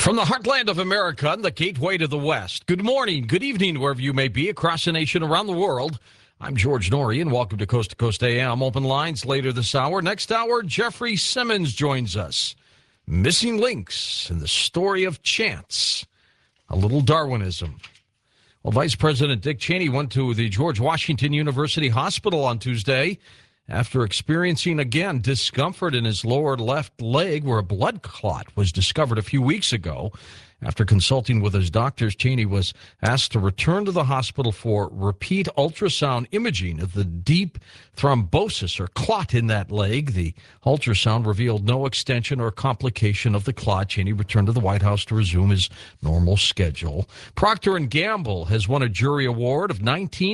From the heartland of America and the gateway to the West, good morning, good evening, wherever you may be across the nation, around the world. I'm George Norrie, and welcome to Coast AM. Open lines later this hour. Next hour, Jeffrey Simmons joins us. Missing links in the story of chance. A little Darwinism. Well, Vice President Dick Cheney went to the George Washington University Hospital on Tuesday after experiencing, again, discomfort in his lower left leg where a blood clot was discovered a few weeks ago. After consulting with his doctors, Cheney was asked to return to the hospital for repeat ultrasound imaging of the deep thrombosis or clot in that leg. The ultrasound revealed no extension or complication of the clot. Cheney returned to the White House to resume his normal schedule. Procter & Gamble has won a jury award of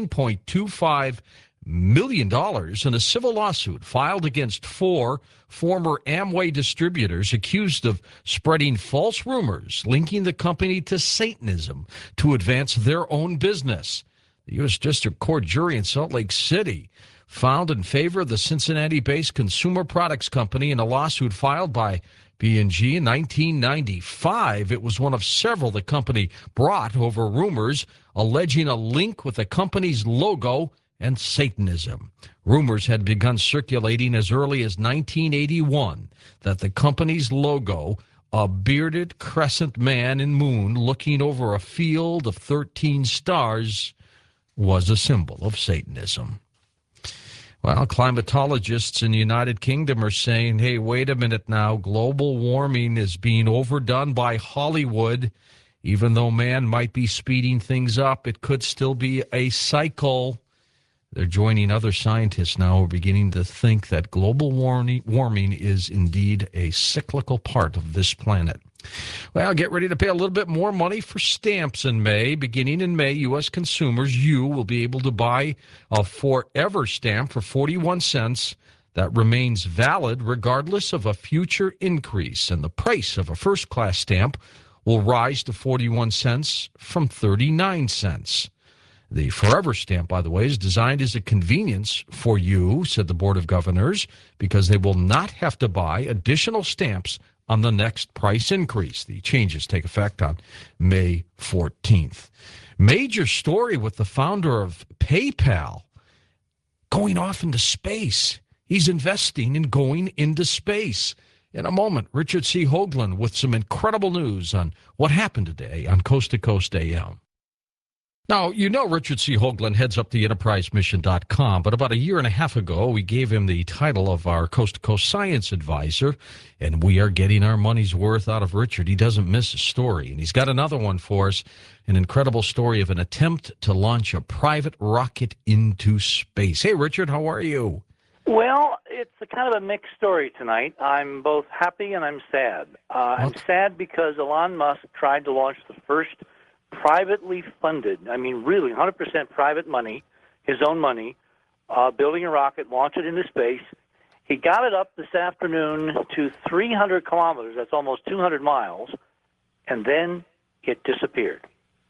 $19.25 million in a civil lawsuit filed against four former Amway distributors accused of spreading false rumors linking the company to Satanism to advance their own business. The U.S. District Court jury in Salt Lake City found in favor of the Cincinnati-based consumer products company in a lawsuit filed by P&G in 1995. It was one of several the company brought over rumors alleging a link with the company's logo and Satanism. Rumors had begun circulating as early as 1981 that the company's logo, a bearded crescent man and moon looking over a field of 13 stars, was a symbol of Satanism. Well, climatologists in the United Kingdom are saying, hey, wait a minute now, global warming is being overdone by Hollywood. Even though man might be speeding things up, it could still be a cycle. They're joining other scientists now who are beginning to think that global warming is indeed a cyclical part of this planet. Well, get ready to pay a little bit more money for stamps in May. Beginning in May, U.S. consumers, will be able to buy a forever stamp for 41 cents that remains valid regardless of a future increase. And the price of a first-class stamp will rise to 41 cents from 39 cents. The Forever Stamp, by the way, is designed as a convenience for you, said the Board of Governors, because they will not have to buy additional stamps on the next price increase. The changes take effect on May 14th. Major story with the founder of PayPal going off into space. He's investing in going into space. In a moment, Richard C. Hoagland with some incredible news on what happened today on Coast to Coast AM. Now, you know Richard C. Hoagland heads up the EnterpriseMission.com, but about a year and a half ago, we gave him the title of our Coast to Coast Science Advisor, and we are getting our money's worth out of Richard. He doesn't miss a story, and he's got another one for us, an incredible story of an attempt to launch a private rocket into space. Hey, Richard, how are you? Well, it's a kind of a mixed story tonight. I'm both happy and I'm sad. I'm sad because Elon Musk tried to launch the first privately funded, really 100% private money, his own money, building a rocket, launch it into space. He got it up this afternoon to 300 kilometers, that's almost 200 miles, and then it disappeared.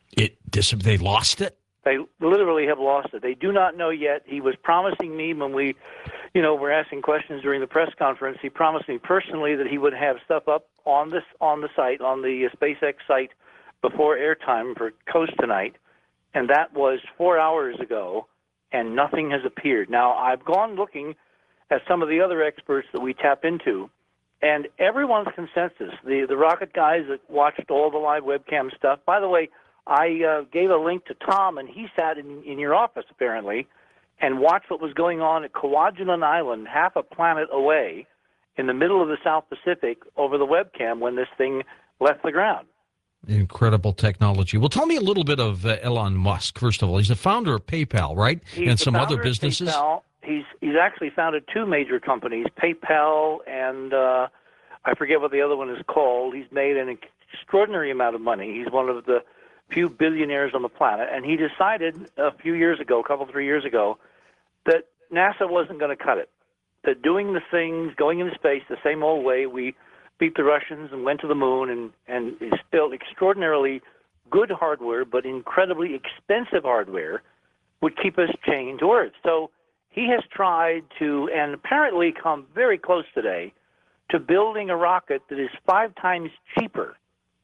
They lost it? They literally have lost it. They do not know yet. He was promising me when we, were asking questions during the press conference, he promised me personally that he would have stuff up on the site, on the SpaceX site, before airtime for Coast tonight, and that was 4 hours ago, and nothing has appeared. Now, I've gone looking at some of the other experts that we tap into, and everyone's consensus, the rocket guys that watched all the live webcam stuff. By the way, I gave a link to Tom, and he sat in your office, apparently, and watched what was going on at Kwajalein Island, half a planet away, in the middle of the South Pacific, over the webcam when this thing left the ground. Incredible technology. Well, tell me a little bit of Elon Musk, first of all. He's the founder of PayPal, right? He's some other businesses? PayPal. He's actually founded two major companies, PayPal and I forget what the other one is called. He's made an extraordinary amount of money. He's one of the few billionaires on the planet, and he decided a few years ago, 3 years ago, that NASA wasn't going to cut it, that doing the things, going into space the same old way we beat the Russians and went to the moon and is still extraordinarily good hardware, but incredibly expensive hardware, would keep us chained to Earth. So he has tried to, and apparently come very close today, to building a rocket that is 5 times cheaper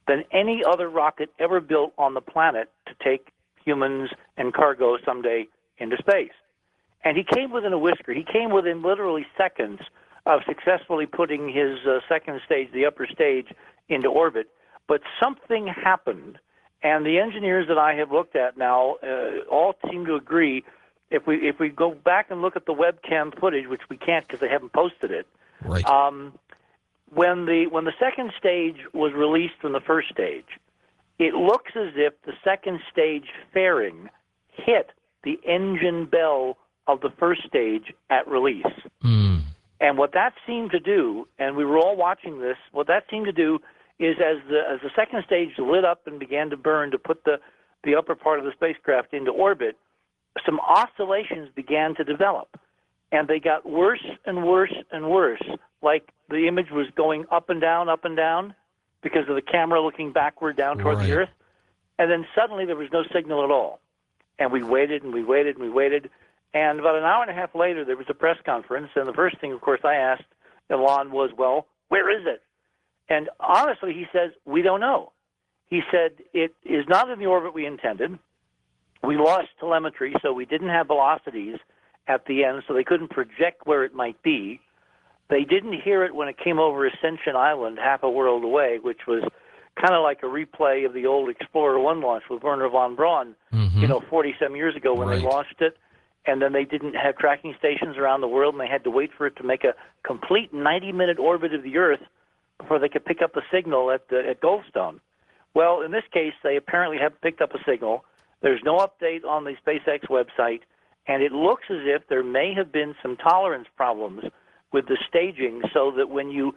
than any other rocket ever built on the planet to take humans and cargo someday into space. And he came within a whisker. He came within literally seconds of successfully putting his second stage, the upper stage, into orbit. But something happened, and the engineers that I have looked at now all seem to agree. If we go back and look at the webcam footage, which we can't because they haven't posted it, Right. When the second stage was released from the first stage, it looks as if the second stage fairing hit the engine bell of the first stage at release. Mm. And what that seemed to do, and we were all watching this, what that seemed to do is as the second stage lit up and began to burn to put the upper part of the spacecraft into orbit, some oscillations began to develop. And they got worse and worse and worse, like the image was going up and down, because of the camera looking backward down toward the Earth. And then suddenly there was no signal at all. And we waited and we waited and we waited. And about an hour and a half later, there was a press conference. And the first thing, of course, I asked Elon was, well, where is it? And honestly, he says, we don't know. He said, it is not in the orbit we intended. We lost telemetry, so we didn't have velocities at the end, so they couldn't project where it might be. They didn't hear it when it came over Ascension Island, half a world away, which was kind of like a replay of the old Explorer 1 launch with Wernher von Braun, 40-some years ago when they launched it. And then they didn't have tracking stations around the world, and they had to wait for it to make a complete 90-minute orbit of the Earth before they could pick up a signal at Goldstone. Well, in this case, they apparently have picked up a signal. There's no update on the SpaceX website, and it looks as if there may have been some tolerance problems with the staging, so that when you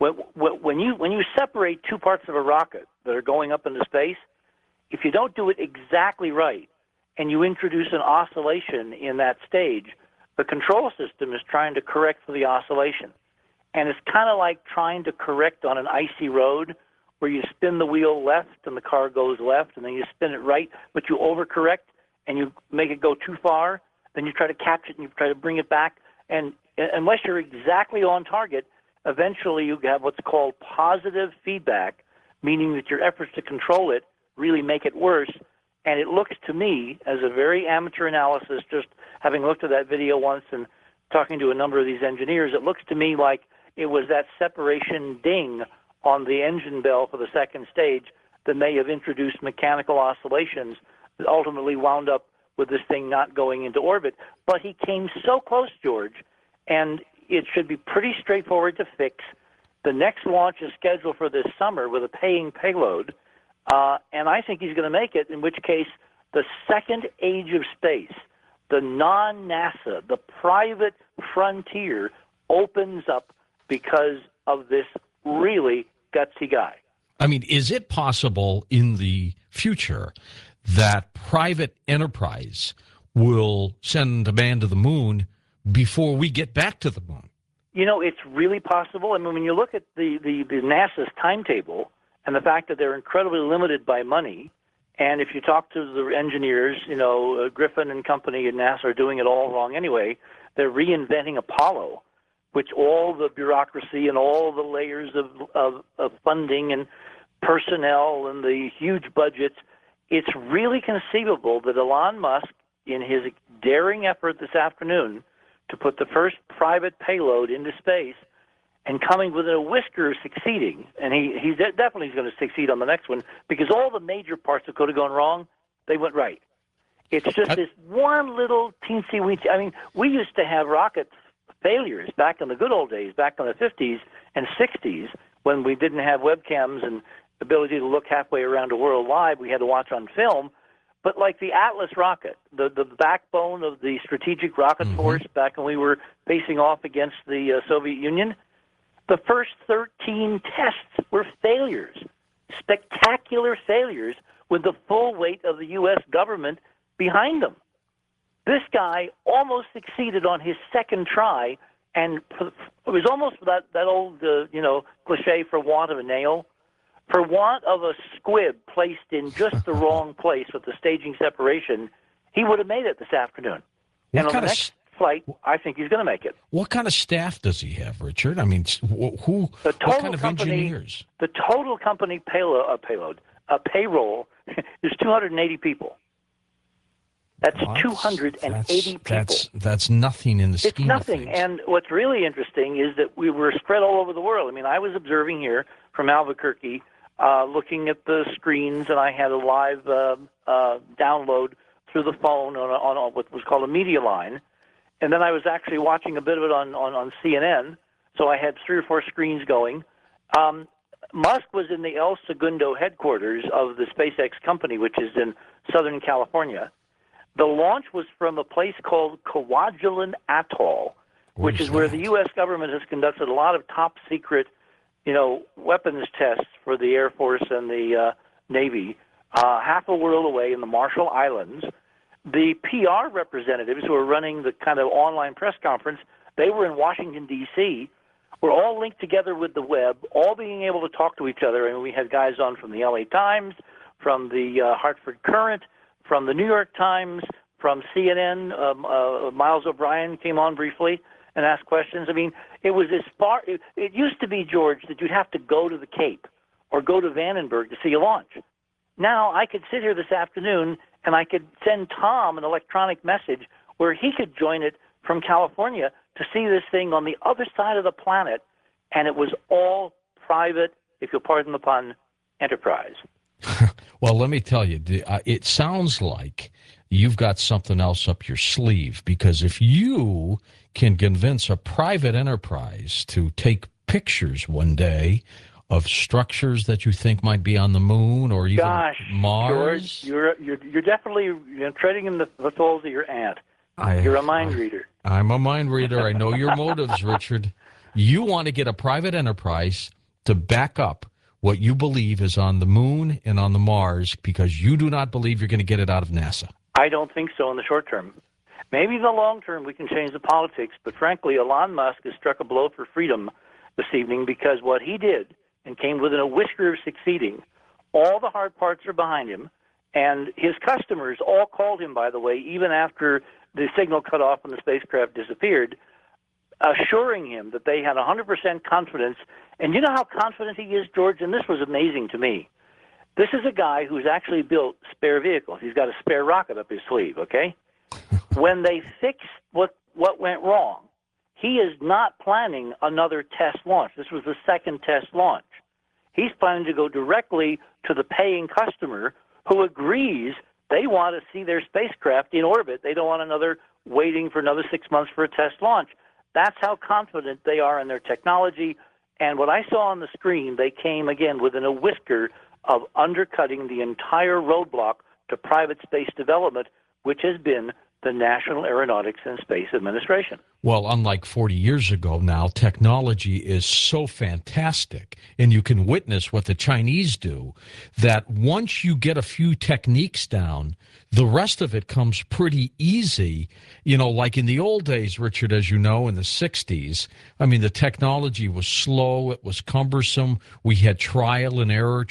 separate two parts of a rocket that are going up into space, if you don't do it exactly right and you introduce an oscillation in that stage, the control system is trying to correct for the oscillation. And it's kind of like trying to correct on an icy road where you spin the wheel left and the car goes left, and then you spin it right, but you overcorrect and you make it go too far. Then you try to catch it and you try to bring it back. And unless you're exactly on target, eventually you have what's called positive feedback, meaning that your efforts to control it really make it worse. And it looks to me, as a very amateur analysis, just having looked at that video once and talking to a number of these engineers, it looks to me like it was that separation ding on the engine bell for the second stage that may have introduced mechanical oscillations that ultimately wound up with this thing not going into orbit. But he came so close, George, and it should be pretty straightforward to fix. The next launch is scheduled for this summer with a paying payload, and I think he's going to make it, in which case the second age of space, the non-NASA, the private frontier, opens up because of this really gutsy guy. I mean, is it possible in the future that private enterprise will send a man to the moon before we get back to the moon? You know, it's really possible. I mean, when you look at the NASA's timetable and the fact that they're incredibly limited by money, and if you talk to the engineers, Griffin and company at NASA are doing it all wrong anyway. They're reinventing Apollo, which all the bureaucracy and all the layers of funding and personnel and the huge budgets, it's really conceivable that Elon Musk, in his daring effort this afternoon to put the first private payload into space and coming within a whisker of succeeding, and he's definitely going to succeed on the next one, because all the major parts that could have gone wrong, they went right. It's just this one little teensy-weensy. I mean, we used to have rocket failures back in the good old days, back in the 50s and 60s, when we didn't have webcams and ability to look halfway around the world live. We had to watch on film. But like the Atlas rocket, the backbone of the strategic rocket force back when we were facing off against the Soviet Union, the first 13 tests were failures, spectacular failures with the full weight of the U.S. government behind them. This guy almost succeeded on his second try, and it was almost that old cliche, for want of a nail. For want of a squib placed in just the wrong place with the staging separation, he would have made it this afternoon. And on the next flight, I think he's going to make it. What kind of staff does he have, Richard? I mean, what kind of engineers? The total company payroll is 280 people. That's 280 people. That's nothing in the scheme It's nothing. of things. And what's really interesting is that we were spread all over the world. I mean, I was observing here from Albuquerque, looking at the screens, and I had a live download through the phone on what was called a media line. And then I was actually watching a bit of it on CNN, so I had 3 or 4 screens going. Musk was in the El Segundo headquarters of the SpaceX company, which is in Southern California. The launch was from a place called Kwajalein Atoll, which is where the U.S. government has conducted a lot of top secret, weapons tests for the Air Force and the Navy, half a world away in the Marshall Islands. The PR representatives who were running the kind of online press conference, they were in Washington, D.C., were all linked together with the web, all being able to talk to each other. And we had guys on from the L.A. Times, from the Hartford Courant, from the New York Times, from CNN. Miles O'Brien came on briefly and asked questions. I mean, it was as far. It used to be, George, that you'd have to go to the Cape or go to Vandenberg to see a launch. Now I could sit here this afternoon and I could send Tom an electronic message where he could join it from California to see this thing on the other side of the planet, and it was all private, if you'll pardon the pun, enterprise. Well, let me tell you, it sounds like you've got something else up your sleeve, because if you can convince a private enterprise to take pictures one day of structures that you think might be on the moon or even Mars. George, you're definitely treading in the footholds of your aunt. You're a mind reader. I'm a mind reader. I know your motives, Richard. You want to get a private enterprise to back up what you believe is on the moon and on the Mars, because you do not believe you're going to get it out of NASA. I don't think so in the short term. Maybe in the long term we can change the politics, but frankly, Elon Musk has struck a blow for freedom this evening, because what he did and came within a whisker of succeeding, all the hard parts are behind him, and his customers all called him, by the way, even after the signal cut off and the spacecraft disappeared, assuring him that they had 100% confidence. And you know how confident he is, George? And this was amazing to me. This is a guy who's actually built spare vehicles. He's got a spare rocket up his sleeve, okay? When they fixed what went wrong, he is not planning another test launch. This was the second test launch. He's planning to go directly to the paying customer who agrees they want to see their spacecraft in orbit. They don't want waiting for another 6 months for a test launch. That's how confident they are in their technology. And what I saw on the screen, they came, again, within a whisker of undercutting the entire roadblock to private space development, which has been the National Aeronautics and Space Administration. Well, unlike 40 years ago now, technology is so fantastic, and you can witness what the Chinese do, that once you get a few techniques down, the rest of it comes pretty easy. Like in the old days, Richard, as you know, in the 60s, I mean, the technology was slow, it was cumbersome, we had trial and error.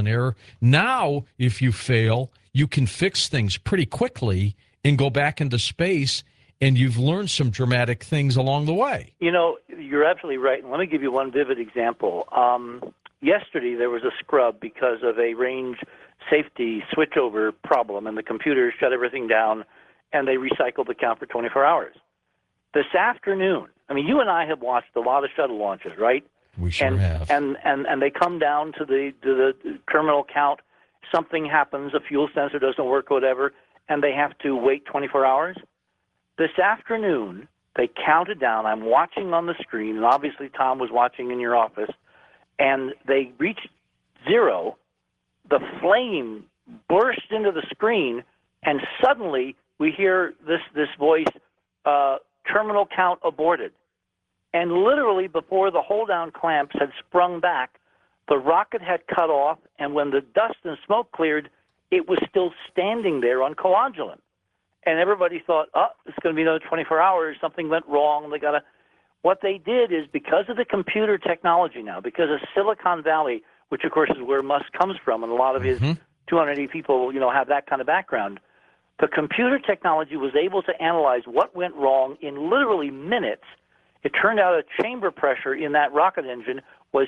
Now, if you fail, you can fix things pretty quickly and go back into space, and you've learned some dramatic things along the way. You're absolutely right. And let me give you one vivid example. Yesterday, there was a scrub because of a range safety switchover problem, and the computer shut everything down, and they recycled the count for 24 hours. This afternoon, I mean, you and I have watched a lot of shuttle launches, right? We sure have. And they come down to the terminal count. Something happens, a fuel sensor doesn't work, whatever, and they have to wait 24 hours. This afternoon, they counted down. I'm watching on the screen, and obviously Tom was watching in your office, and they reached 0. The flame burst into the screen, and suddenly we hear this voice, terminal count aborted. And literally before the hold-down clamps had sprung back, the rocket had cut off, and when the dust and smoke cleared, it was still standing there on Kwajalein. And everybody thought, it's going to be another 24 hours. Something went wrong. What they did is, because of the computer technology now, because of Silicon Valley, which of course is where Musk comes from, and a lot of his 280 people, have that kind of background, The computer technology was able to analyze what went wrong in literally minutes. It turned out a chamber pressure in that rocket engine was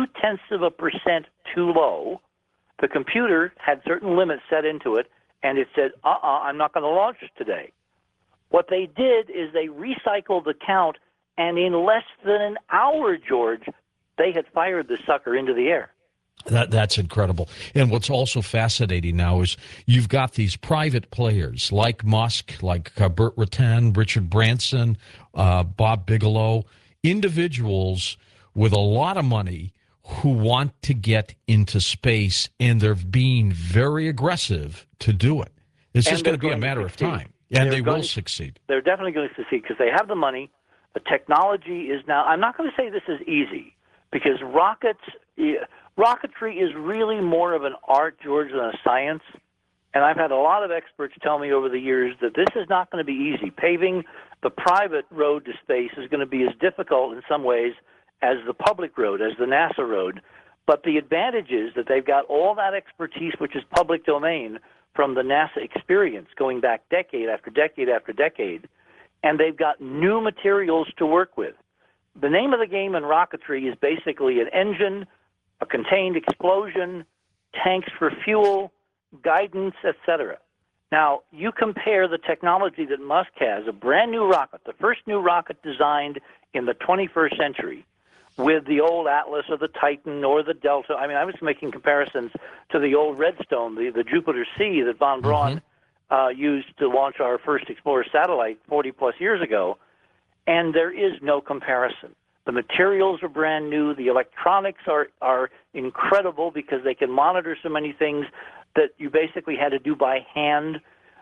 0.2% too low. The computer had certain limits set into it, and it said, I'm not going to launch it today. What they did is they recycled the count, and in less than an hour, George, they had fired the sucker into the air. That's incredible. And what's also fascinating now is you've got these private players like Musk, like Burt Rutan, Richard Branson, Bob Bigelow, individuals with a lot of money who want to get into space, and they're being very aggressive to do it. It's just going to be a matter of time, and they will succeed. They're definitely going to succeed because they have the money. The technology is now, I'm not going to say this is easy because rocketry is really more of an art, George, than a science. And I've had a lot of experts tell me over the years that this is not going to be easy. Paving the private road to space is going to be as difficult in some ways as the public road, as the NASA road. But the advantage is that they've got all that expertise, which is public domain, from the NASA experience going back decade after decade after decade, and they've got new materials to work with. The name of the game in rocketry is basically an engine, a contained explosion, tanks for fuel, guidance, etc. Now, you compare the technology that Musk has, a brand new rocket, the first new rocket designed in the 21st century, with the old Atlas or the Titan or the Delta. I mean, I was making comparisons to the old Redstone, the Jupiter C that von Braun used to launch our first Explorer satellite 40-plus years ago, and there is no comparison. The materials are brand new. The electronics are incredible because they can monitor so many things that you basically had to do by hand.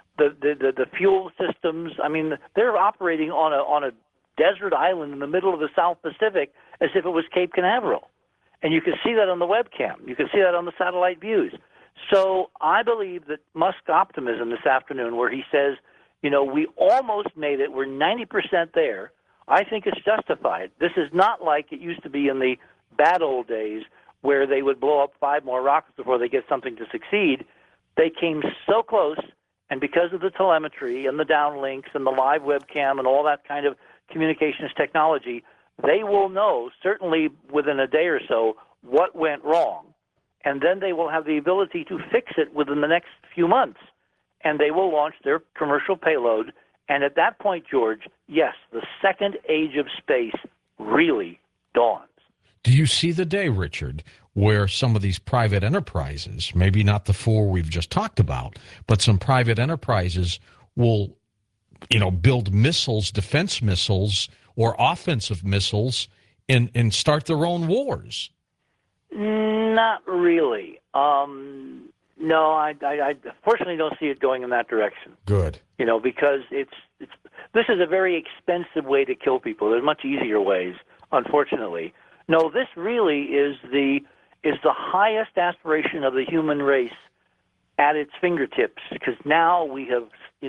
The fuel systems, I mean, they're operating on a desert island in the middle of the South Pacific as if it was Cape Canaveral. And you can see that on the webcam. You can see that on the satellite views. So I believe that Musk's optimism this afternoon, where he says, you know, we almost made it, we're 90% there, I think it's justified. This is not like it used to be in the bad old days where they would blow up 5 more rockets before they get something to succeed. They came so close, and because of the telemetry and the downlinks and the live webcam and all that kind of communications technology, they will know, certainly within a day or so, what went wrong. And then they will have the ability to fix it within the next few months. And they will launch their commercial payload. And at that point, George, yes, the second age of space really dawns. Do you see the day, Richard, where some of these private enterprises, maybe not the 4 we've just talked about, but some private enterprises will, build missiles, defense missiles, or offensive missiles, and start their own wars? Not really. No, I fortunately don't see it going in that direction. Good. Because this is a very expensive way to kill people. There's much easier ways, unfortunately. No, this really is the highest aspiration of the human race at its fingertips, because now we have,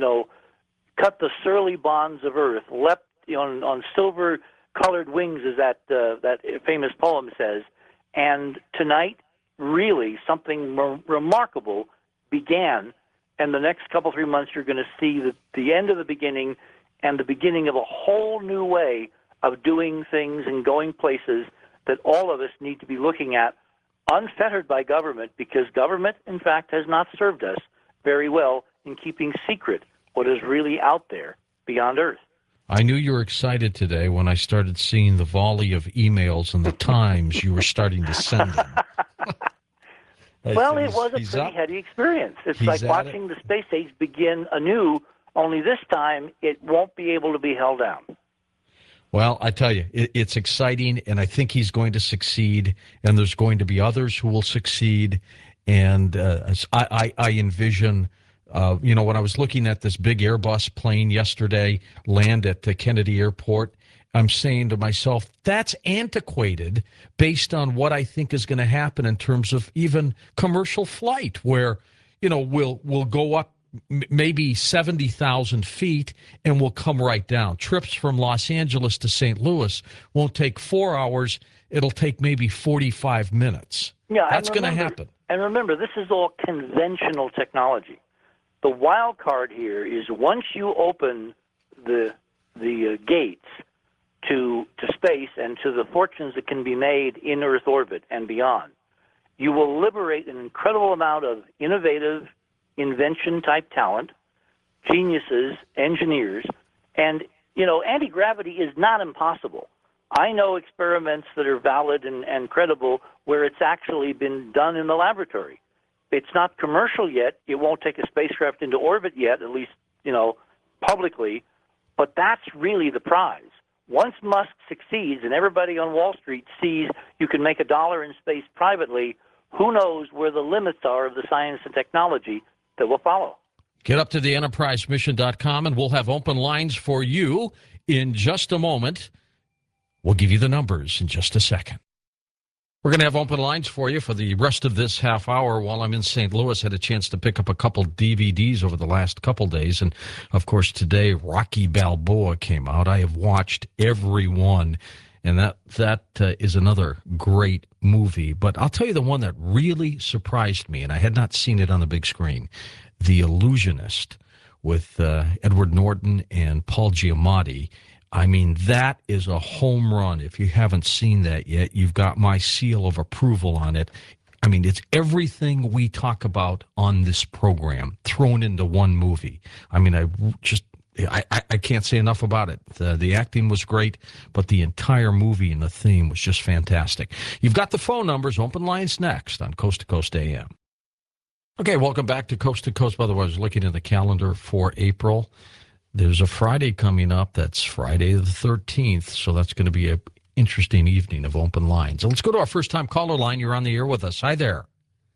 cut the surly bonds of Earth, leapt on silver-colored wings, as that famous poem says, and tonight, really, something remarkable began. And the next 3 months, you're going to see the end of the beginning and the beginning of a whole new way of doing things and going places that all of us need to be looking at, unfettered by government, because government, in fact, has not served us very well in keeping secret what is really out there beyond Earth. I knew you were excited today when I started seeing the volley of emails and the times you were starting to send them. Well, it was a pretty heady experience. It's like watching the space age begin anew, only this time it won't be able to be held down. Well, I tell you, it's exciting, and I think he's going to succeed, and there's going to be others who will succeed. And I envision, when I was looking at this big Airbus plane yesterday land at the Kennedy Airport, I'm saying to myself, that's antiquated based on what I think is going to happen in terms of even commercial flight, where, we'll go up maybe 70,000 feet and we'll come right down. Trips from Los Angeles to St. Louis won't take 4 hours. It'll take maybe 45 minutes. Yeah, that's going to happen. And remember, this is all conventional technology. The wild card here is once you open the gates to space and to the fortunes that can be made in Earth orbit and beyond, you will liberate an incredible amount of innovative invention-type talent, geniuses, engineers, and, anti-gravity is not impossible. I know experiments that are valid and credible where it's actually been done in the laboratory. It's not commercial yet. It won't take a spacecraft into orbit yet, at least, publicly. But that's really the prize. Once Musk succeeds and everybody on Wall Street sees you can make $1 in space privately, who knows where the limits are of the science and technology that will follow. Get up to the enterprisemission.com, and we'll have open lines for you in just a moment. We'll give you the numbers in just a second. We're going to have open lines for you for the rest of this half hour while I'm in St. Louis. Had a chance to pick up a couple DVDs over the last couple days. And, of course, today Rocky Balboa came out. I have watched every one, and that is another great movie. But I'll tell you the one that really surprised me, and I had not seen it on the big screen, The Illusionist with Edward Norton and Paul Giamatti. I mean, that is a home run. If you haven't seen that yet, you've got my seal of approval on it. I mean, it's everything we talk about on this program thrown into one movie. I mean, I can't say enough about it. The acting was great, but the entire movie and the theme was just fantastic. You've got the phone numbers, open lines next on Coast to Coast AM. Okay, welcome back to Coast. By the way, I was looking at the calendar for April. There's a Friday coming up. That's Friday the 13th, so that's going to be an interesting evening of open lines. So let's go to our first-time caller line. You're on the air with us. Hi there.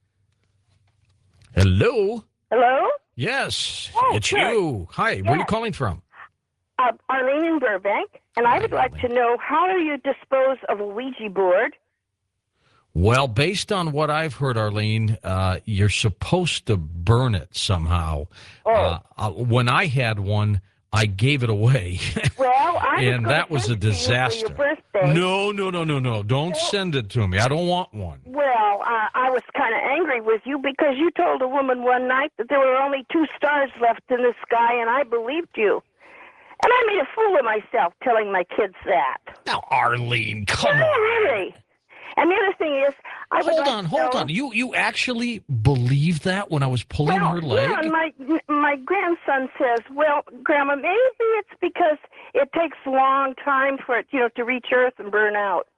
Hello? Hello? Yes, Oh, it's sure. you. Hi, where are you calling from? Arlene in Burbank, and I would like to know, how do you dispose of a Ouija board? Well, based on what I've heard, Arlene, you're supposed to burn it somehow. Oh. When I had one, I gave it away. Well, and that was a disaster. For your birthday. No. Don't send it to me. I don't want one. Well, I was kind of angry with you because you told a woman one night that there were only 2 stars left in the sky, and I believed you. And I made a fool of myself telling my kids that. Now, Arlene, come on. Really? And the other thing is, Hold on. You actually believed that when I was pulling her leg? Yeah, and my grandson says, well, Grandma, maybe it's because it takes a long time for it, to reach Earth and burn out.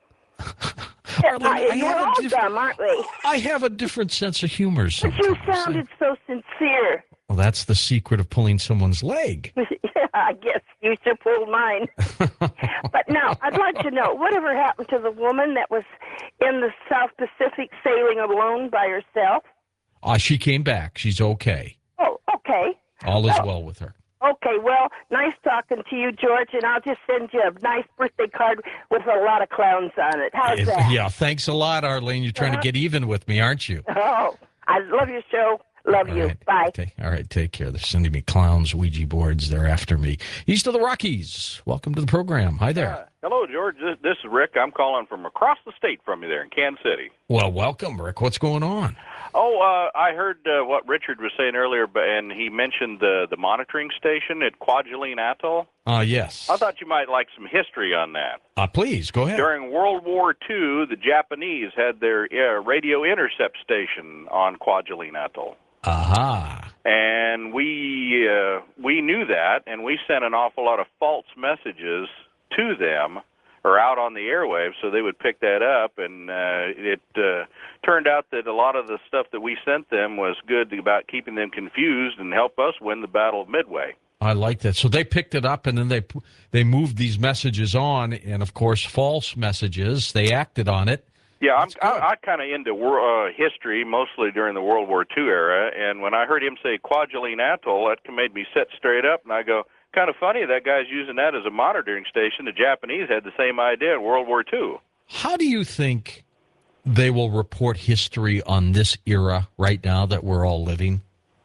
Arlene, We're all dumb, aren't we? I have a different sense of humor sometimes. But you sounded so sincere. Well, that's the secret of pulling someone's leg. Yeah, I guess you should pull mine. But now, I'd like to know, whatever happened to the woman that was in the South Pacific sailing alone by herself? She came back. She's okay. Oh, okay. All is well with her. Okay, well, nice talking to you, George, and I'll just send you a nice birthday card with a lot of clowns on it. How's that? Yeah, thanks a lot, Arlene. You're trying to get even with me, aren't you? Oh, I love your show. Love you. Right. Bye. All right, take care. They're sending me clowns, Ouija boards. They're after me. East of the Rockies. Welcome to the program. Hi there. Hello, George. This is Rick. I'm calling from across the state from you there in Kansas City. Well, welcome, Rick. What's going on? Oh, I heard what Richard was saying earlier, and he mentioned the monitoring station at Kwajalein Atoll. Yes. I thought you might like some history on that. Please, go ahead. During World War II, the Japanese had their radio intercept station on Kwajalein Atoll. Aha. And we knew that, and we sent an awful lot of false messages to them or out on the airwaves so they would pick that up, and it turned out that a lot of the stuff that we sent them was good about keeping them confused and help us win the Battle of Midway. I like that. So they picked it up, and then they moved these messages on, and, of course, false messages. They acted on it. Yeah, I kind of into history, mostly during the World War II era, and when I heard him say Kwajalein Atoll, that made me sit straight up, and I go, kind of funny, that guy's using that as a monitoring station. The Japanese had the same idea in World War II. How do you think they will report history on this era right now that we're all living?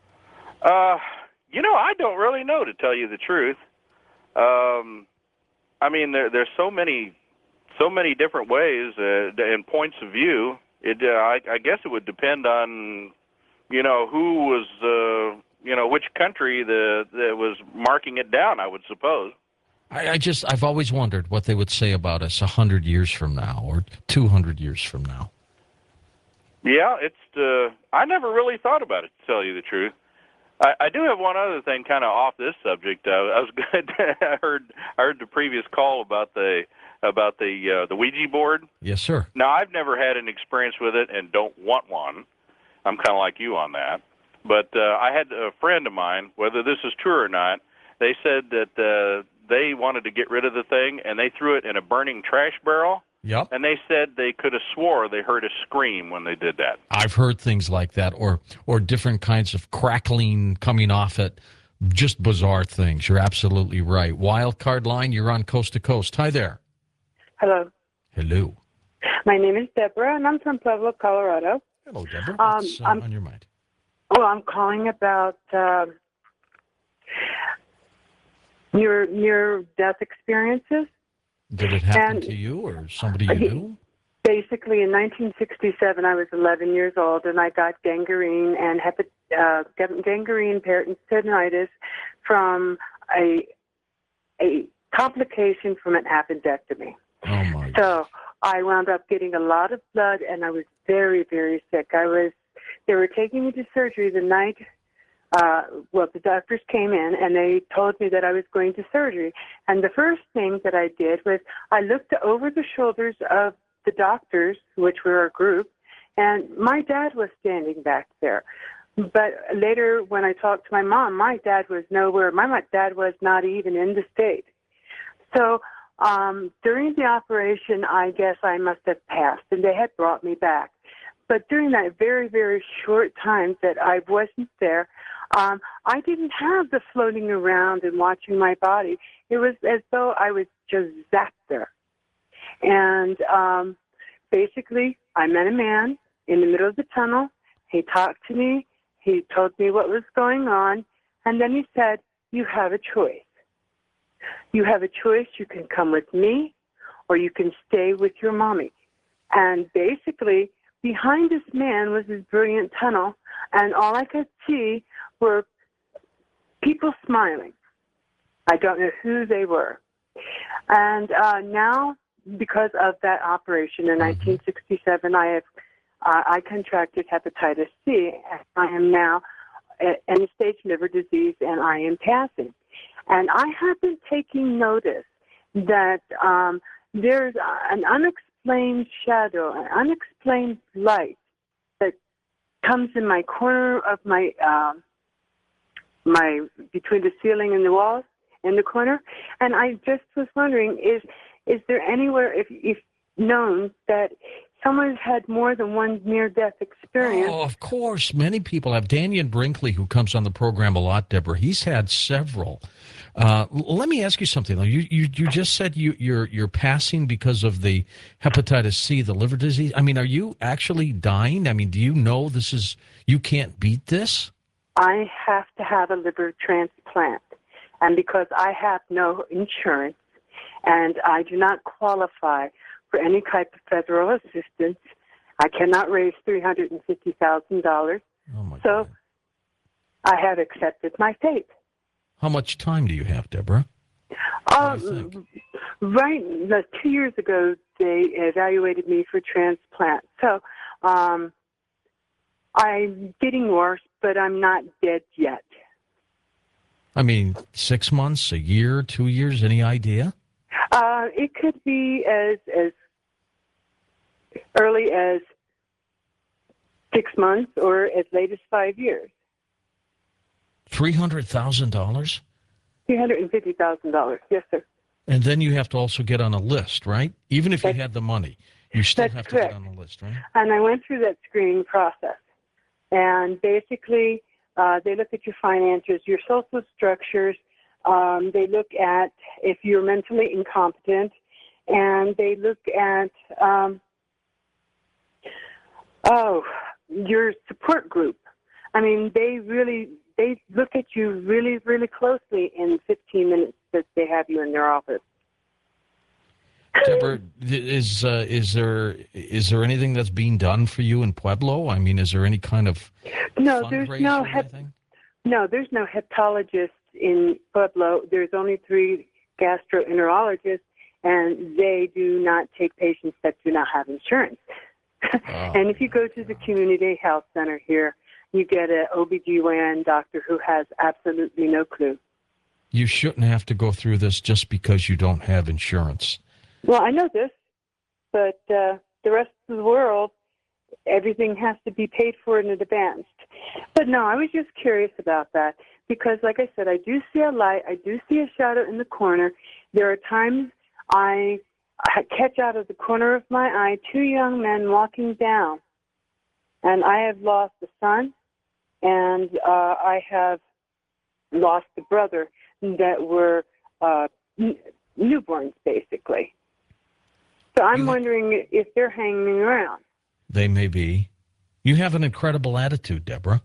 I don't really know, to tell you the truth. I mean, there's so many different ways and points of view. I guess it would depend on, who was, which country that was marking it down, I would suppose. I've always wondered what they would say about us 100 years from now or 200 years from now. Yeah, I never really thought about it, to tell you the truth. I do have one other thing, kind of off this subject. I was good. I heard the previous call about the Ouija board. Yes, sir. Now, I've never had an experience with it and don't want one. I'm kind of like you on that. But I had a friend of mine, whether this is true or not, they said that they wanted to get rid of the thing, and they threw it in a burning trash barrel. Yep. And they said they could have swore they heard a scream when they did that. I've heard things like that, or different kinds of crackling coming off it. Just bizarre things. You're absolutely right. Wild Card Line, you're on Coast to Coast. Hi there. Hello. Hello. My name is Deborah, and I'm from Pueblo, Colorado. Hello, Deborah. What's on your mind? Well, I'm calling about your near-death experiences. Did it happen to you or somebody you knew? Basically, in 1967, I was 11 years old, and I got gangrene and gangrene peritonitis from a complication from an appendectomy. Oh my! So I wound up getting a lot of blood, and I was very, very sick. They were taking me to surgery the night. The doctors came in, and they told me that I was going to surgery. And the first thing that I did was I looked over the shoulders of the doctors, which were a group, and my dad was standing back there. But later, when I talked to my mom, my dad was nowhere. My dad was not even in the state. So during the operation, I guess I must have passed, and they had brought me back. But during that very, very short time that I wasn't there, I didn't have the floating around and watching my body. It was as though I was just zapped there. And basically, I met a man in the middle of the tunnel. He talked to me. He told me what was going on. And then he said, you have a choice. You have a choice. You can come with me, or you can stay with your mommy. And basically, behind this man was this brilliant tunnel, and all I could see were people smiling. I don't know who they were. And now, because of that operation in 1967, I contracted hepatitis C, and I am now end-stage liver disease, and I am passing. And I have been taking notice that there's an unexplained shadow, an unexplained light that comes in my corner of my between the ceiling and the walls in the corner. And I just was wondering, is there anywhere, if known, that someone's had more than one near-death experience? Oh, of course. Many people have. Daniel Brinkley, who comes on the program a lot, Deborah, he's had several. Let me ask you something, though. You just said you're passing because of the hepatitis C, the liver disease. I mean, are you actually dying? I mean, do you know you can't beat this? I have to have a liver transplant. And because I have no insurance and I do not qualify for any type of federal assistance, I cannot raise $350,000. Oh my so God. I have accepted my fate. How much time do you have, Deborah? What do you think? Right, 2 years ago, they evaluated me for transplant. So I'm getting worse, but I'm not dead yet. I mean, 6 months, a year, 2 years, any idea? It could be as early as 6 months or as late as 5 years. $300,000? $350,000, yes, sir. And then you have to also get on a list, right? Even if you had the money, you still have to get on the list, right? And I went through that screening process. And basically, they look at your finances, your social structures. They look at if you're mentally incompetent. And they look at, your support group. I mean, they look at you really, really closely in 15 minutes that they have you in their office. Deborah, is there anything that's being done for you in Pueblo? I mean, is there any kind of no? There's no No, there's no hepatologist in Pueblo. There's only 3 gastroenterologists, and they do not take patients that do not have insurance. And if you go to the community health center here, you get an OBGYN doctor who has absolutely no clue. You shouldn't have to go through this just because you don't have insurance. Well, I know this, but the rest of the world, everything has to be paid for in advance. But no, I was just curious about that because, like I said, I do see a light. I do see a shadow in the corner. There are times I catch out of the corner of my eye 2 young men walking down. And I have lost a son, and I have lost a brother that were newborns, basically. So I'm wondering if they're hanging around. They may be. You have an incredible attitude, Deborah.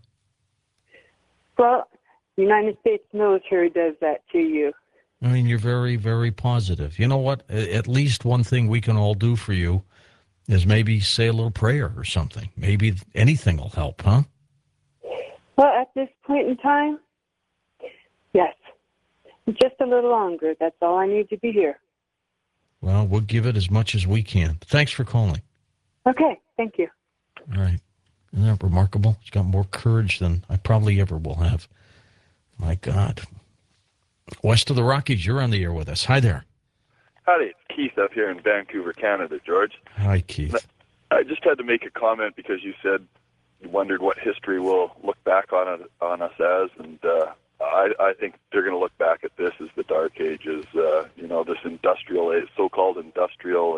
Well, the United States military does that to you. I mean, you're very, very positive. You know what? At least one thing we can all do for you is maybe say a little prayer or something. Maybe anything will help, huh? Well, at this point in time, yes. Just a little longer. That's all I need to be here. Well, we'll give it as much as we can. Thanks for calling. Okay, thank you. All right. Isn't that remarkable? He's got more courage than I probably ever will have. My God. West of the Rockies, you're on the air with us. Hi there. Howdy, it's Keith up here in Vancouver, Canada, George. Hi, Keith. I just had to make a comment because you said you wondered what history will look back on us as, and I think they're going to look back at this as the Dark Ages, this industrial age, so-called industrial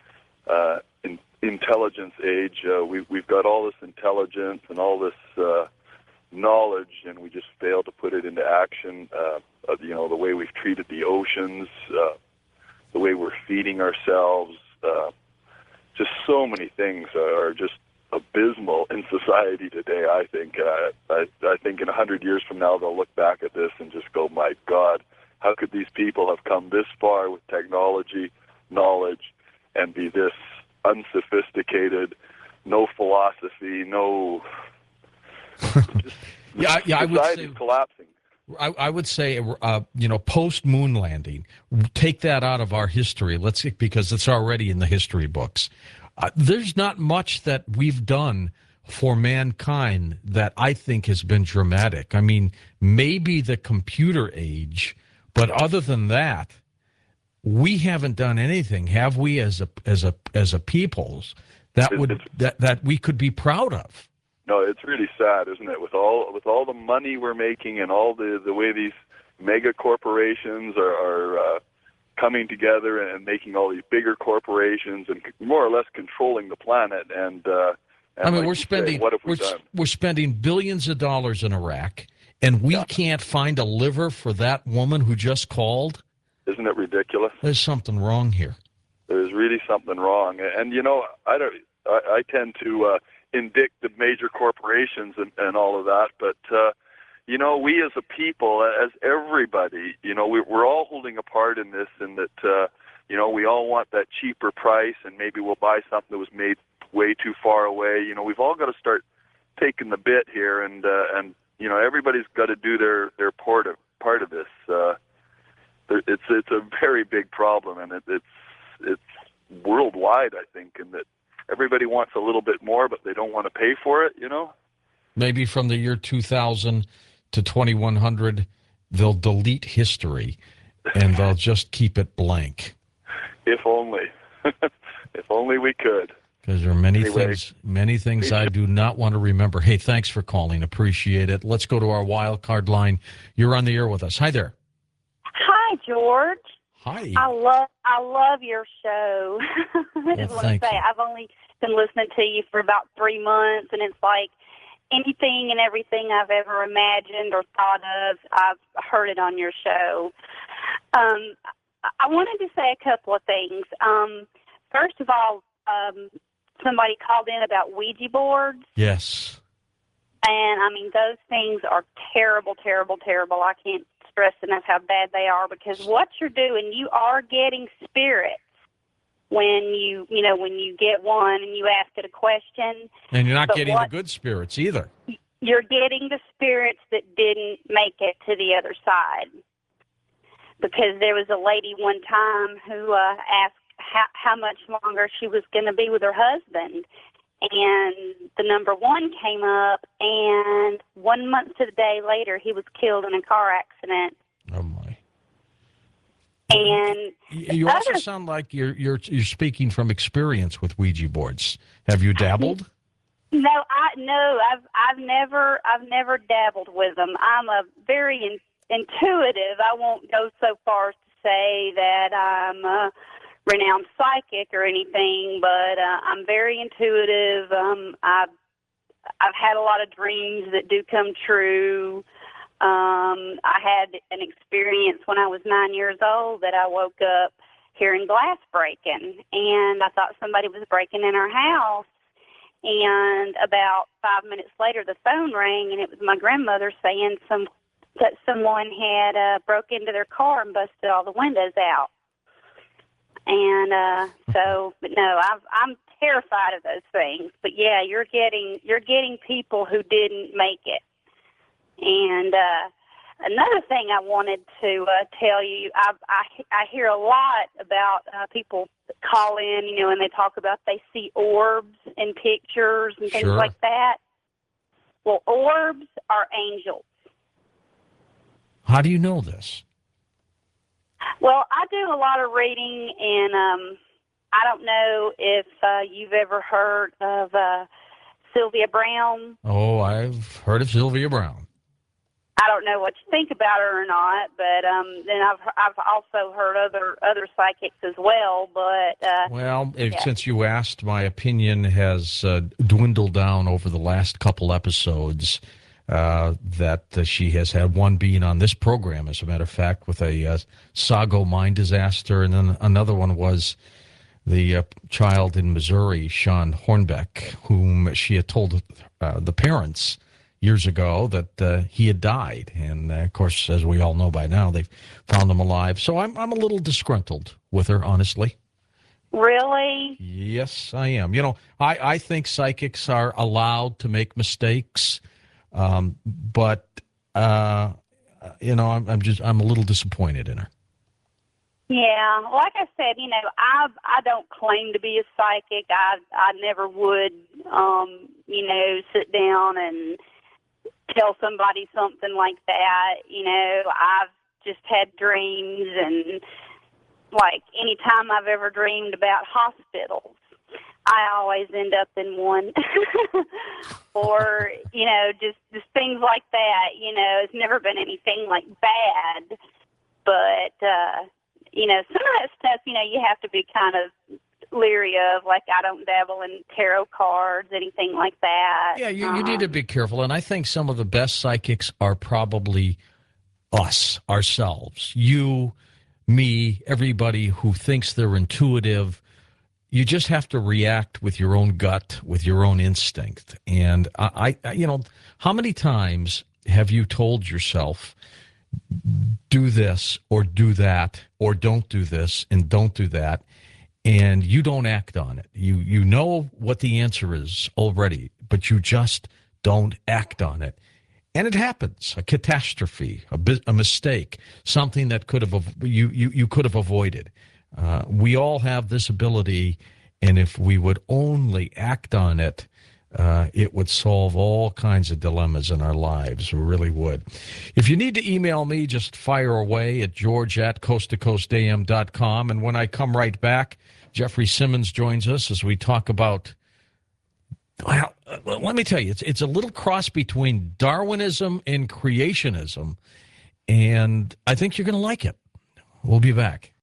and intelligence age. We've got all this intelligence and all this knowledge, and we just fail to put it into action. The way we've treated the oceans, the way we're feeding ourselves, just so many things are just abysmal in society today, I think. I think in 100 years from now, they'll look back at this and just go, my God, how could these people have come this far with technology, knowledge, and be this unsophisticated, no philosophy, no... I would say collapsing. I would say, post moon landing, take that out of our history. Because it's already in the history books. There's not much that we've done for mankind that I think has been dramatic. I mean, maybe the computer age, but other than that, we haven't done anything, have we? As a peoples that we could be proud of. No, it's really sad, isn't it? With all the money we're making and all the way these mega corporations are coming together and making all these bigger corporations and more or less controlling the planet. And I mean, we're spending billions of dollars in Iraq, and we can't find a liver for that woman who just called. Isn't it ridiculous? There's something wrong here. There's really something wrong, and I tend to indict the major corporations and all of that, but we as a people, as everybody, we're all holding a part in this, and that we all want that cheaper price, and maybe we'll buy something that was made way too far away. We've all got to start taking the bit here, and everybody's got to do their part of this. It's a very big problem, and it's worldwide, I think, in that everybody wants a little bit more, but they don't want to pay for it, Maybe from the year 2000 to 2100, they'll delete history, and they'll just keep it blank. If only. If only we could. Because there are many things I do not want to remember. Hey, thanks for calling. Appreciate it. Let's go to our wild card line. You're on the air with us. Hi there. Hi, George. Hi. I love your show. I just want to say I've only been listening to you for about 3 months, and it's like anything and everything I've ever imagined or thought of, I've heard it on your show. I wanted to say a couple of things. First of all, somebody called in about Ouija boards. Yes. And, I mean, those things are terrible, terrible, terrible. I can't stress enough how bad they are, because what you're doing, you are getting spirits when you get one and you ask it a question. And you're not getting the good spirits either. you're getting the spirits that didn't make it to the other side. Because there was a lady one time who asked how much longer she was going to be with her husband. And the number 1 came up, and 1 month to the day later, he was killed in a car accident. Oh, my. And you also sound like you're speaking from experience with Ouija boards. Have you dabbled? No, I've never dabbled with them. I'm a very intuitive. I won't go so far as to say that I'm a renowned psychic or anything, but I'm very intuitive. I've had a lot of dreams that do come true. I had an experience when I was 9 years old that I woke up hearing glass breaking, and I thought somebody was breaking in our house. And about 5 minutes later, the phone rang, and it was my grandmother saying that someone had broke into their car and busted all the windows out. And but no, I'm terrified of those things. But yeah, you're getting people who didn't make it. And another thing I wanted to tell you, I hear a lot about people call in, and they talk about they see orbs in pictures and things like that. Well, orbs are angels. How do you know this? Well, I do a lot of reading, and I don't know if you've ever heard of Sylvia Brown. Oh, I've heard of Sylvia Brown. I don't know what you think about her or not, but then I've also heard other psychics as well. But since you asked, my opinion has dwindled down over the last couple episodes. That she has had one being on this program, as a matter of fact, with a Sago mine disaster, and then another one was the child in Missouri, Sean Hornbeck, whom she had told the parents years ago that he had died. And, of course, as we all know by now, they've found him alive. So I'm a little disgruntled with her, honestly. Really? Yes, I am. I think psychics are allowed to make mistakes. But I'm a little disappointed in her. Yeah, like I said, I don't claim to be a psychic. I never would, sit down and tell somebody something like that. I've just had dreams, and like any time I've ever dreamed about hospitals, I always end up in one. Or, just things like that. It's never been anything like bad. But, some of that stuff, you have to be kind of leery of. Like, I don't dabble in tarot cards, anything like that. Yeah, you need to be careful. And I think some of the best psychics are probably us, ourselves. You, me, everybody who thinks they're intuitive. You just have to react with your own gut, with your own instinct. And I how many times have you told yourself, do this or do that, or don't do this and don't do that, and you don't act on it? You know what the answer is already, but you just don't act on it. And it happens, a catastrophe, a mistake, something that you could have avoided. We all have this ability, and if we would only act on it, it would solve all kinds of dilemmas in our lives. It really would. If you need to email me, just fire away at george@coasttocoastam.com. And when I come right back, Jeffrey Simmons joins us as we talk about, well, let me tell you, it's a little cross between Darwinism and creationism, and I think you're going to like it. We'll be back.